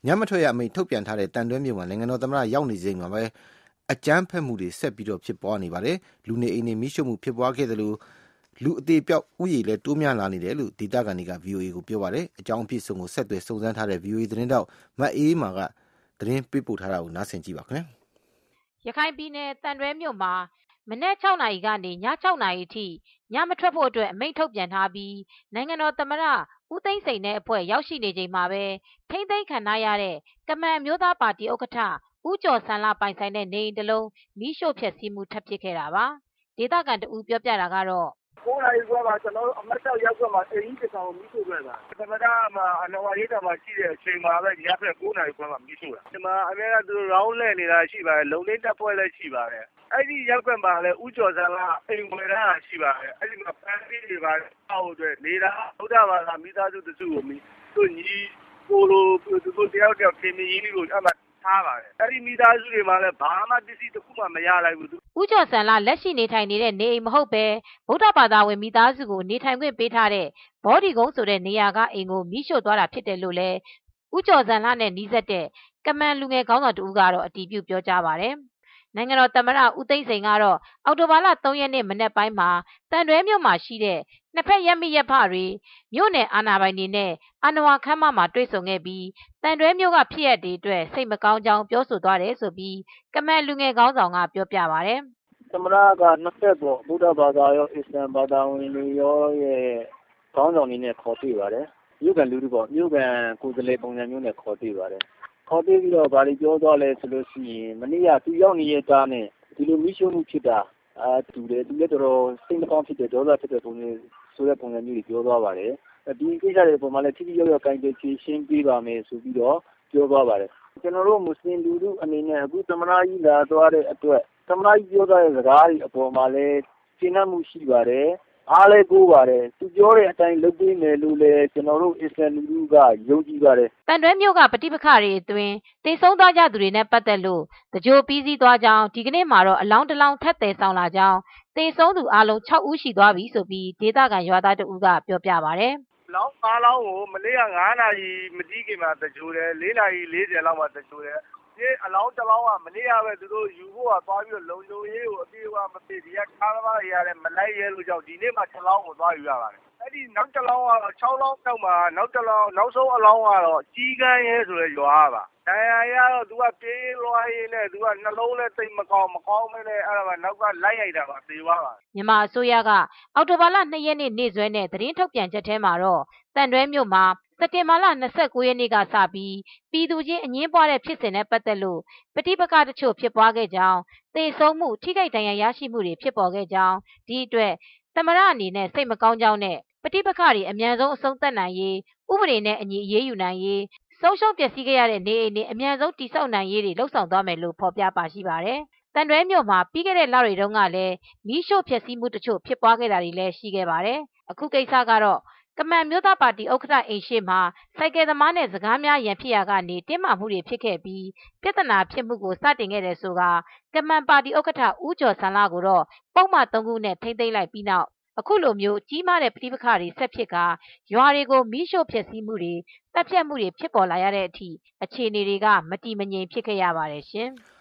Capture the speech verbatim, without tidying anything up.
ညမထွက်ရအမိန့်ထုတ်ပြန်ထားတဲ့တန်တွဲမြို့မှာနိုင်ငံတော်သမ္မတရောက်နေချိန်မှာပဲအကြမ်းဖက်မှုတွေဆက်ပြီးတော့ဖြစ်ပွားနေပါတယ်။လူနေအိမ်တွေမိရှုမှုဖြစ်ပွားခဲ့သလိုလူအသေးပြောက်ဥယျာဉ်လည်းတိုးများလာနေတယ်လို့ဒေသခံတွေက ဗီအိုအေ ကိုပြောပါတယ်။အကြောင်းအပြည့်စုံကိုဆက်သွယ်စုံစမ်းထားတဲ့ ဗီအိုအေ သတင်းတောက်မအေးမာကသတင်းပေးပို့ထားတာကိုနားဆင်ကြည့်ပါခင်ဗျာ။ရခိုင်ပြည်နယ်တန်တွဲမြို့မှာမနက်၆နာရီကနေည၆နာရီအထိညမထွက်ဖို့အတွက်အမိန့်ထုတ်ပြန်ထားပြီးနိုင်ငံတော်သမ္မတဦးသိန်းစိန်နဲ့အဖွဲ့ရောက်ရှိနေချိန်မှာပဲထိမ့်သိမ်းခံထားရတဲ့ကမန်အမျိုးသားပါတီဥက္ကဋ္ဌဦးကျော်ဆန်းလှပိုင်ဆိုင်တဲ့နေအိမ်တစ်လုံးမီးရှို့ဖျက်ဆီးမှုထပ်ဖြစ်ခဲ့တာပါ။ဒေသခံတဦးပြောပြတာကတော့ကိုးနာရီခွဲမှာကျွန်တော်တို့အမတ်၆ရပ်ကွက်မှာအိမ်ကြီးတစ်ဆောင်မီးရှို့ခဲ့တာသမ္မတမှာအနော်ဝါရိတာမှာရှိတဲ့အချိန်မှာပဲညဖက်ကိုးနာရီခွဲမှာမီးရှို့တာဒီမှာအမေကသူတို့ရောင်းလဲနေတာရှိပါတယ်လုံလေးတက်ပွဲလည်းရှိပါတယ်အဲ့ဒီရပ်ကွက်မှာလည်းဦးကျော်စန်းကအိမ်ဝယ်တာရှိပါတယ်အဲ့ဒီမှာပန်းပြီးတွေပါအောက်အတွက်နေတာဗုဒ္ဓဘာသာမိသားစုတစုကိုမိသူညီကိုလိုသူတို့တယောက်တယောက်ခင်မင်းကြီးကိုအမှထားပါတယ်အဲ့ဒီမိသားစုတွေမှာလည်းဘာမှပစ္စည်းတစ်ခုမှမရလိုက်ဘူးဦးကျော်စံလာလက်ရှိနေထိုင်နေတဲ့နေအိမ်မဟုတ်ပဲဗုဒ္ဓဘာသာဝင်မိသားစုကိုနေထိုင်ခွင့်ပေးထားတဲ့ဘောဒီကုန်းဆိုတဲ့နေရာကအိမ်ကိုမီးရှို့သွားတာဖြစ်တယ်လို့လည်းဦးကျော်စံလာနဲ့နီးစပ်တဲ့ကမန်လူငယ်ခေါင်းဆောင်တဦးကတော့အတည်ပြုပြောကြားပါတယ်နိုင်ငံတော်သမ္မတဦးသိန်းစိန်ကတော့အောက်တိုဘာလ၃ရက်နေ့မနက်ပိုင်းမှာတန်တွဲမြို့မှာရှိတဲ့နှစ်ဖက်ရပ်မိရပ်ဖတွေမြို့နယ်အာဏာပိုင်တွေနဲ့အာဏာဝါခမ်းမမှာတွေ့ဆုံခဲ့ပြီးတန်တွဲမြို့ကဖြစ်ရပ်တွေအတွက်စိတ်မကောင်းကြောင်းပြောဆိုသွားတယ်ဆိုပြီးကမန်လူငယ်ခေါင်းဆောင်ကပြောပြပါတယ်သမ္မတကနှစ်ဖက်ပေါ့ဗုဒ္ဓဘာသာရောအစ္စလာမ်ဘာသာဝင်တွေရောရဲ့ခေါင်းဆောင်တွေနဲ့ခေါ်တွေ့ပါတယ်မြို့ကန်လူတွေပေါ့မြို့ကန်ကိုယ်စားလှယ်ပုံစံမျိုးနဲ့ခေါ်တွေ့ပါတယ်ခေါ်တွေ့ပြီးတော့ဗာလီပြောသွားလဲဆိုလို့ရှိရင်မနေ့ကသူရောက်နေတဲ့ကားနဲ့ဒီလိုမီးရှို့မှုဖြစ်တာအာတူတယ်သူလည်းတော်တော်စိတ်မကောင်းဖြစ်တဲ့ဒေါသဖြစ်တဲ့ပုံစံဆိုတဲ့ပုံစံမျိုးတွေပြောသွားပါတယ်ဒီကိစ္စတွေပုံမှန်လည်းထိထိရောက်ရောက်ကိုင်တွယ်ဖြေရှင်းပေးပါမယ်ဆိုပြီးတော့ပြောသွားပါတယ်ကျွန်တော်တို့မွတ်စလင်လူထုအနေနဲ့အခုသမ္မတကြီးလာသွားတဲ့အတွက်သမ္မတကြီးပြောတဲ့စကားတွေအပေါ်မှာလည်းရှင်းနှံ့မှုရှိပါတယ်အားလည်းကိုးပါတယ်သူပြောတဲ့အတိုင်းလုပ်ပေးမယ်လို့လည်းကျွန်တော်တို့အစ္စလာမ်လူထုကယုံကြည်ပါတယ်တန်တွဲမြို့ကပဋိပက္ခတွေအတွင်းတိတ်ဆုံးသွားကြသူတွေနဲ့ပတ်သက်လို့တကြိုပြီးစီးသွားကြောင်းဒီကနေ့မှာတော့အလောင်းတစ်လောင်းထပ်တယ်ဆောင်လာကြောင်းတိတ်ဆုံးသူအလုံး၆ဦးရှိသွားပြီဆိုပြီးဒေသခံရွာသားတဦးကပြောပြပါတယ်လောင်းအားလောင်းကိုမနေ့ကငါးနာရီမတိခင်မှာတကြိုတယ်၄နာရီ၄၀လောက်မှာတကြိုတယ်ဒီအလောင်းတစ်လောင်းကမနေ့ကပဲသူတို့ယူဖို့ကသွားပြီးလုံလုံရေးကိုအပြေအဝမပြေဒီကကားသမားတွေရတယ်မလိုက်ရဲလို့ကြောင့်ဒီနေ့မှတစ်လောင်းကိုသွားယူရပါတယ်အဲ့ဒီနောက်တစ်လောင်းကတော့၆လောင်းတောက်မှာနောက်တစ်လောင်းနောက်ဆုံးအလောင်းကတော့ကြီးကန်းရဲဆိုတဲ့ရွာပါဒဏ်ရာရတော့သူကပြေးလွှားရင်းနဲ့သူကနှလုံးနဲ့သိမကောင်းမကောင်းမဲနဲ့အဲ့ဒါကနောက်ကလိုက်ရိုက်တာပါသေသွားပါမြန်မာအစိုးရကအော်တိုဘာလ၂ရက်နေ့နေ့စွဲနဲ့သတင်းထုတ်ပြန်ချက်ထဲမှာတော့တန်တွဲမြို့မှာစက်တင်ဘာလ၂၉ရက်နေ့ကစပြီးပြည်သူချင်းအငင်းပွားတဲ့ဖြစ်စဉ်နဲ့ပတ်သက်လို့ပဋိပက္ခတချို့ဖြစ်ပွားခဲ့ကြောင်းသေဆုံးမှုထိခိုက်ဒဏ်ရာရရှိမှုတွေဖြစ်ပေါ်ခဲ့ကြောင်းဒီအတွက်သမ္မတအနေနဲ့စိတ်မကောင်းကြောင်းနဲ့ပဋိပက္ခတွေအမြန်ဆုံးအဆုံးသတ်နိုင်ရေးဥပဒေနဲ့အညီအရေးယူနိုင်ရေးဆုံးရှုံးပျက်စီးခဲ့ရတဲ့နေအိမ်တွေအမြန်ဆုံးတည်ဆောက်နိုင်ရေးတွေလှုံ့ဆော်သွားမယ်လို့ဖော်ပြပါရှိပါတယ်။တန်တွဲမြို့မှာပြီးခဲ့တဲ့လတွေတုန်းကလည်းမီးရှို့ဖျက်ဆီးမှုတချို့ဖြစ်ပွားခဲ့တာတွေလည်းရှိခဲ့ပါတယ်။အခုကိစ္စကတော့ကမန်မျိုးသားပါတီဥက္ကဋ္ဌအိမ်ရှိမှာစိုက်ကယ်သမားနဲ့စကားများရန်ဖြစ်ရာကနေတင်းမာမှုတွေဖြစ်ခဲ့ပြီးပြဿနာဖြစ်မှုကိုစတင်ခဲ့တယ်ဆိုကကမန်ပါတီဥက္ကဋ္ဌဦးကျော်ဆန်းလာကိုတော့ပုံမှန်သုံးခုနဲ့ထိမ့်သိမ်းလိုက်ပြီးနောက်အခုလိုမျိုးကြီးမားတဲ့ပဋိပက္ခတွေဆက်ဖြစ်ကာရွာတွေကိုမီးရှို့ဖျက်ဆီးမှုတွေတပ်ဖြတ်မှုတွေဖြစ်ပေါ်လာရတဲ့အထိအခြေအနေတွေကမတည်မငြိမ်ဖြစ်ခဲ့ရပါတယ်ရှင်။